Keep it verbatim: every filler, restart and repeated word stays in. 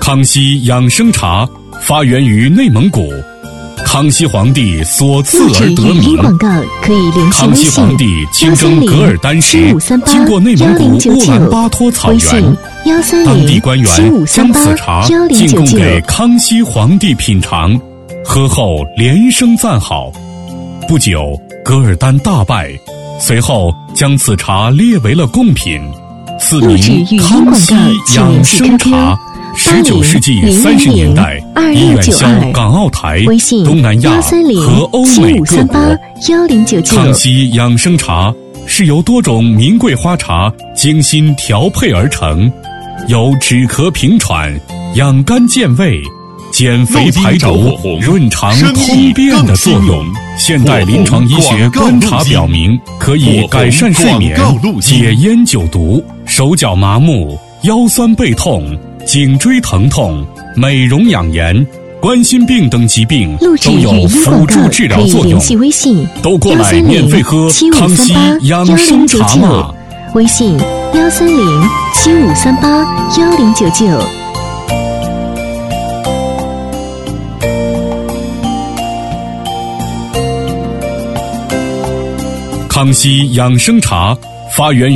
康熙养生茶发源于内蒙古，康熙皇帝所赐而得名。 广告可以联系康熙皇帝亲征噶尔丹时，经过内蒙古乌兰巴托草原，当地官员将此茶进贡给康熙皇帝品尝，喝后连声赞好。不久，噶尔丹大败，随后将此茶列为了贡品，赐名康熙养生茶。十九世纪三十年代，已远销港澳台、东南亚和欧美各国。康熙养生茶是由多种名贵花茶精心调配而成，有止咳平喘、养肝健胃、减肥排毒、润肠通便的作用。现代临床医学观察表明，可以改善睡眠、解烟酒毒、手脚麻木、腰酸背痛、颈椎疼痛、美容养颜、冠心病等疾病都有辅助治疗作用。都过来免费喝康熙养生茶嘛！ 微信幺三零七五三八幺零九九。 康熙养生茶发源于